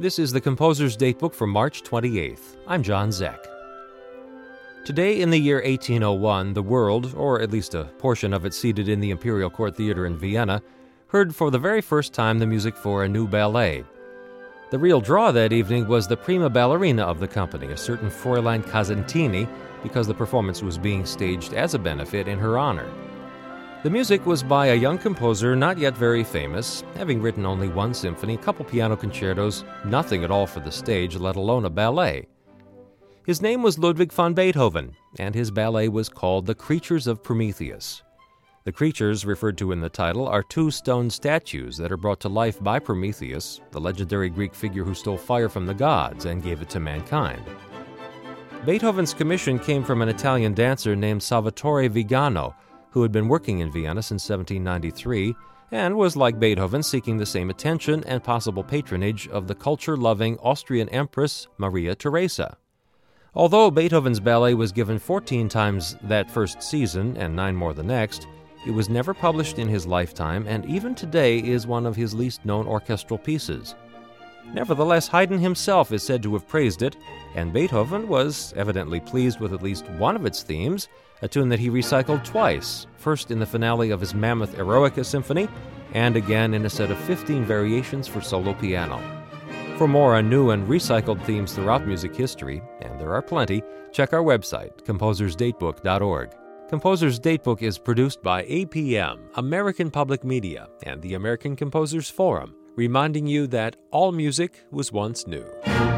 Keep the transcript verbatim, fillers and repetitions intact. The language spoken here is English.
This is the Composer's Datebook for March twenty-eighth. I'm John Zeck. Today in the year eighteen oh one, the world, or at least a portion of it seated in the Imperial Court Theater in Vienna, heard for the very first time the music for a new ballet. The real draw that evening was the prima ballerina of the company, a certain Fräulein Casentini, because the performance was being staged as a benefit in her honor. The music was by a young composer not yet very famous, having written only one symphony, a couple piano concertos, nothing at all for the stage, let alone a ballet. His name was Ludwig van Beethoven, and his ballet was called The Creatures of Prometheus. The creatures referred to in the title are two stone statues that are brought to life by Prometheus, the legendary Greek figure who stole fire from the gods and gave it to mankind. Beethoven's commission came from an Italian dancer named Salvatore Vigano, who had been working in Vienna since seventeen ninety-three and was, like Beethoven, seeking the same attention and possible patronage of the culture-loving Austrian Empress Maria Theresa. Although Beethoven's ballet was given fourteen times that first season and nine more the next, it was never published in his lifetime and even today is one of his least-known orchestral pieces. Nevertheless, Haydn himself is said to have praised it, and Beethoven was evidently pleased with at least one of its themes, a tune that he recycled twice, first in the finale of his mammoth Eroica Symphony, and again in a set of fifteen variations for solo piano. For more on new and recycled themes throughout music history, and there are plenty, check our website, composers datebook dot org. Composer's Datebook is produced by A P M, American Public Media, and the American Composers Forum, reminding you that all music was once new.